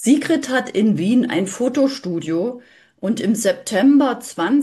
Sigrid hat in Wien ein Fotostudio und im September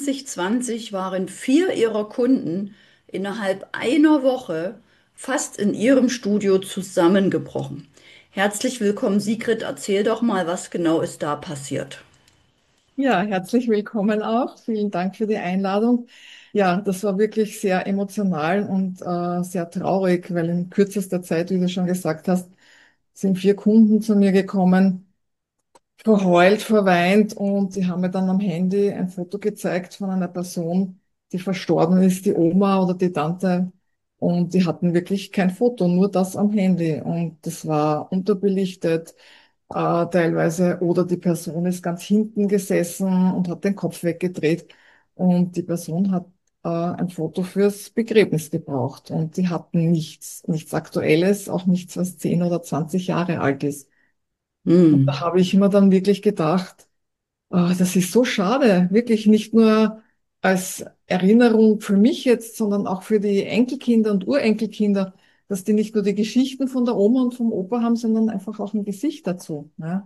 2020 waren 4 ihrer Kunden innerhalb einer Woche fast in ihrem Studio zusammengebrochen. Herzlich willkommen, Sigrid. Erzähl doch mal, was genau ist da passiert. Ja, herzlich willkommen auch. Vielen Dank für die Einladung. Ja, das war wirklich sehr emotional und sehr traurig, weil in kürzester Zeit, wie du schon gesagt hast, sind 4 Kunden zu mir gekommen, verheult, verweint, und die haben mir dann am Handy ein Foto gezeigt von einer Person, die verstorben ist, die Oma oder die Tante. Und die hatten wirklich kein Foto, nur das am Handy. Und das war unterbelichtet, teilweise. Oder die Person ist ganz hinten gesessen und hat den Kopf weggedreht. Und die Person hat ein Foto fürs Begräbnis gebraucht. Und die hatten nichts Aktuelles, auch nichts, was 10 oder 20 Jahre alt ist. Und da Hm. habe ich mir dann wirklich gedacht, das ist so schade, wirklich nicht nur als Erinnerung für mich jetzt, sondern auch für die Enkelkinder und Urenkelkinder, dass die nicht nur die Geschichten von der Oma und vom Opa haben, sondern einfach auch ein Gesicht dazu. Ja?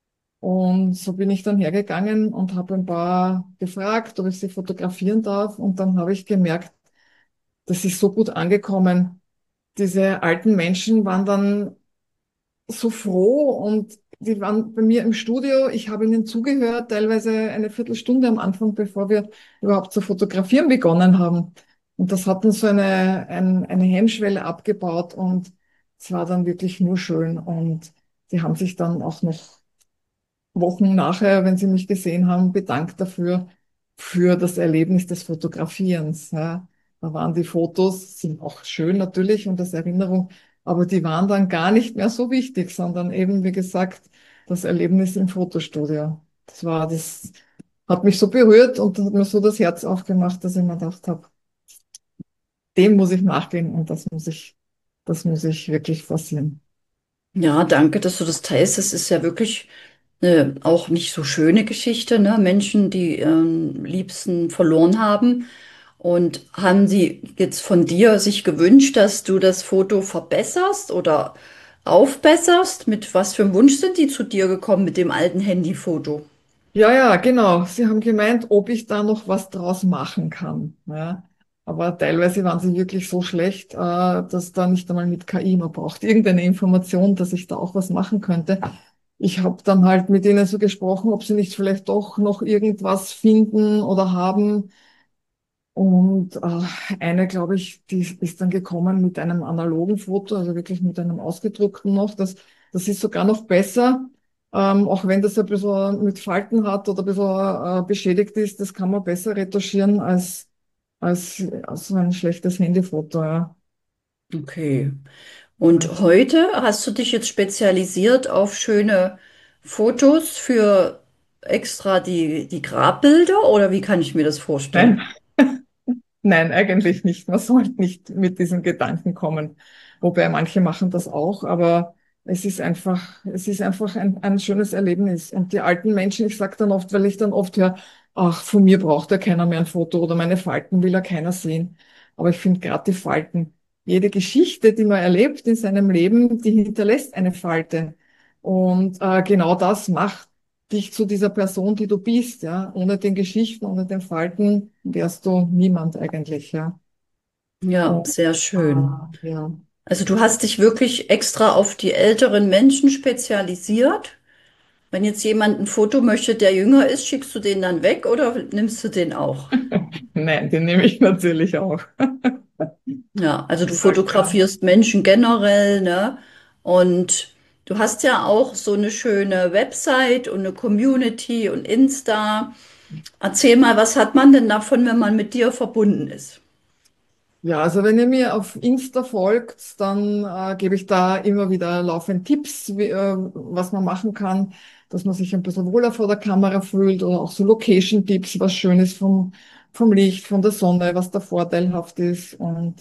Und so bin ich dann hergegangen und habe ein paar gefragt, ob ich sie fotografieren darf. Und dann habe ich gemerkt, das ist so gut angekommen. Diese alten Menschen waren dann so froh, und die waren bei mir im Studio. Ich habe ihnen zugehört, teilweise eine Viertelstunde am Anfang, bevor wir überhaupt zu fotografieren begonnen haben. Und das hat uns so eine Hemmschwelle abgebaut, und es war dann wirklich nur schön. Und die haben sich dann auch noch Wochen nachher, wenn sie mich gesehen haben, bedankt dafür, für das Erlebnis des Fotografierens. Ja. Da waren die Fotos, sind auch schön natürlich und als Erinnerung, aber die waren dann gar nicht mehr so wichtig, sondern eben, wie gesagt, das Erlebnis im Fotostudio. Das hat mich so berührt und hat mir so das Herz aufgemacht, dass ich mir gedacht habe, dem muss ich nachgehen, und das muss ich wirklich forcieren. Ja, danke, dass du das teilst. Das ist ja wirklich auch nicht so schöne Geschichte, ne? Menschen, die ihren Liebsten verloren haben. Und haben sie jetzt von dir sich gewünscht, dass du das Foto verbesserst oder aufbesserst? Mit was für einem Wunsch sind die zu dir gekommen mit dem alten Handyfoto? Ja, ja, genau. Sie haben gemeint, ob ich da noch was draus machen kann. Ja. Aber teilweise waren sie wirklich so schlecht, dass da nicht einmal mit KI, man braucht irgendeine Information, dass ich da auch was machen könnte. Ich habe dann halt mit ihnen so gesprochen, ob sie nicht vielleicht doch noch irgendwas finden oder haben. Und eine, glaube ich, die ist dann gekommen mit einem analogen Foto, also wirklich mit einem ausgedruckten noch. Das ist sogar noch besser, auch wenn das ein bisschen mit Falten hat oder ein bisschen beschädigt ist. Das kann man besser retuschieren als so ein schlechtes Handyfoto. Ja. Okay. Und Also, heute hast du dich jetzt spezialisiert auf schöne Fotos für extra die Grabbilder oder wie kann ich mir das nein, vorstellen? nein, eigentlich nicht. Man sollte nicht mit diesen Gedanken kommen. Wobei manche machen das auch, aber es ist einfach ein schönes Erlebnis. Und die alten Menschen, ich sage dann oft, weil ich dann oft höre, ach, von mir braucht ja keiner mehr ein Foto oder meine Falten will ja keiner sehen. Aber ich finde gerade die Falten, jede Geschichte, die man erlebt in seinem Leben, die hinterlässt eine Falte. Und genau das macht dich zu dieser Person, die du bist, ja. Ohne den Geschichten, ohne den Falten wärst du niemand eigentlich, ja. Ja, Und, sehr schön. ja. Also du hast dich wirklich extra auf die älteren Menschen spezialisiert. Wenn jetzt jemand ein Foto möchte, der jünger ist, schickst du den dann weg oder nimmst du den auch? Nein, den nehme ich natürlich auch. Ja, also du Ja, klar. fotografierst Menschen generell, ne? Und du hast ja auch so eine schöne Website und eine Community und Insta. Erzähl mal, was hat man denn davon, wenn man mit dir verbunden ist? Ja, also wenn ihr mir auf Insta folgt, dann gebe ich da immer wieder laufend Tipps, was man machen kann, dass man sich ein bisschen wohler vor der Kamera fühlt, oder auch so Location-Tipps, was schön ist vom Licht, von der Sonne, was da vorteilhaft ist, und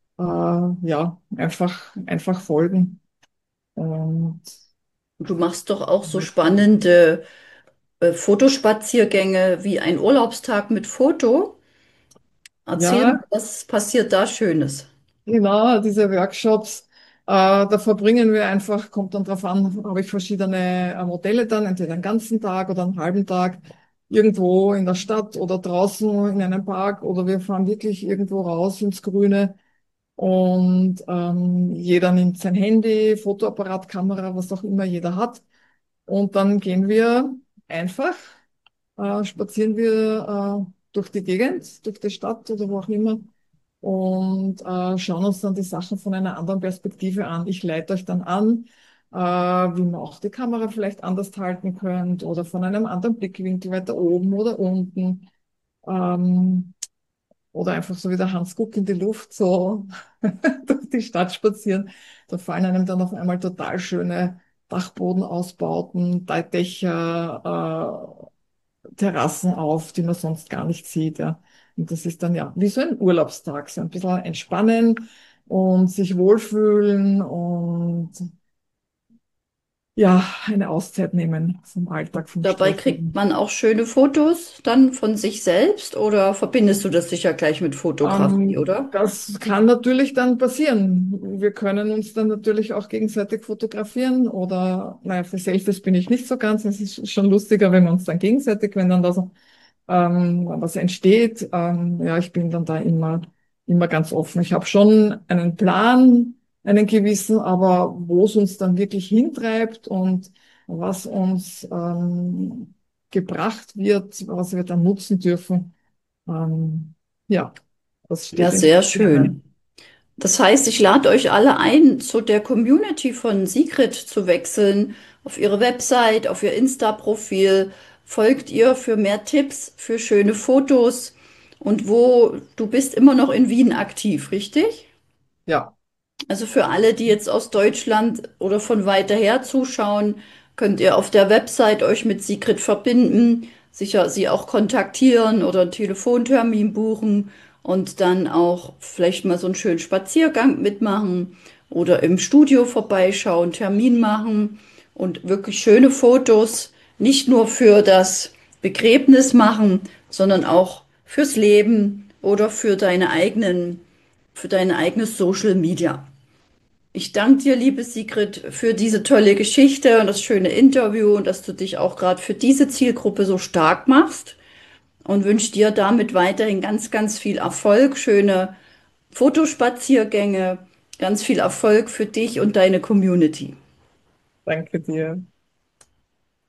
ja, einfach folgen. Und Du machst doch auch so spannende Fotospaziergänge wie ein Urlaubstag mit Foto. Erzähl mal, ja, was passiert da Schönes? genau, diese Workshops. Da verbringen wir einfach, kommt dann drauf an, habe ich verschiedene Modelle dann, entweder einen ganzen Tag oder einen halben Tag, irgendwo in der Stadt oder draußen in einem Park oder wir fahren wirklich irgendwo raus ins Grüne und jeder nimmt sein Handy, Fotoapparat, Kamera, was auch immer jeder hat. Und dann gehen wir einfach, spazieren wir durch die Gegend, durch die Stadt oder wo auch immer und schauen uns dann die Sachen von einer anderen Perspektive an. Ich leite euch dann an, wie man auch die Kamera vielleicht anders halten könnt oder von einem anderen Blickwinkel weiter oben oder unten. Ähm, oder einfach so wie der Hans Guck in die Luft, so durch die Stadt spazieren. Da fallen einem dann auf einmal total schöne Dachbodenausbauten, Dächer, Terrassen auf, die man sonst gar nicht sieht. Ja. Und das ist dann ja wie so ein Urlaubstag, so ein bisschen entspannen und sich wohlfühlen und ja, eine Auszeit nehmen vom Alltag, vom Dabei Stress. kriegt man auch schöne Fotos dann von sich selbst oder verbindest du das sicher gleich mit Fotografie, oder? Das kann natürlich dann passieren. Wir können uns dann natürlich auch gegenseitig fotografieren oder, naja, für Selfies bin ich nicht so ganz. Es ist schon lustiger, wenn wir uns dann gegenseitig, wenn dann da so was entsteht. Ja, ich bin dann da immer ganz offen. Ich habe schon einen Plan, einen gewissen, aber wo es uns dann wirklich hintreibt und was uns gebracht wird, was wir dann nutzen dürfen, ja, das Ja, steht in den sehr Sternen. schön. Das heißt, ich lade euch alle ein, zu der Community von Sigrid zu wechseln, auf ihre Website, auf ihr Insta-Profil. Folgt ihr für mehr Tipps, für schöne Fotos und wo du bist immer noch in Wien aktiv, richtig? Ja, Also für alle, die jetzt aus Deutschland oder von weiter her zuschauen, könnt ihr auf der Website euch mit Sigrid verbinden, sicher sie auch kontaktieren oder einen Telefontermin buchen und dann auch vielleicht mal so einen schönen Spaziergang mitmachen oder im Studio vorbeischauen, Termin machen und wirklich schöne Fotos, nicht nur für das Begräbnis machen, sondern auch fürs Leben oder für deine eigenes Social Media. Ich danke dir, liebe Sigrid, für diese tolle Geschichte und das schöne Interview und dass du dich auch gerade für diese Zielgruppe so stark machst und wünsche dir damit weiterhin ganz, ganz viel Erfolg, schöne Fotospaziergänge, ganz viel Erfolg für dich und deine Community. danke dir.